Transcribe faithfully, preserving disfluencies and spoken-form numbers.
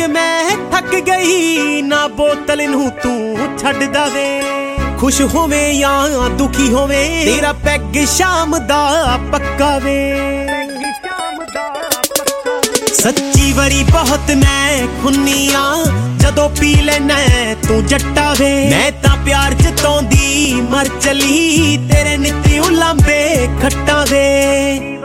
मैं थक गई ना बोतल नूं तू छड्डदा वे। खुश होवे या दुखी होवे तेरा पैग शाम दा पक्का वे। सच्ची वरी बहुत मैं खुन्निया जदों पी लेना तू जट्टा वे। मैं तां प्यार जताउंदी मर चली तेरे नित्ती उलांबे खट्टा वे।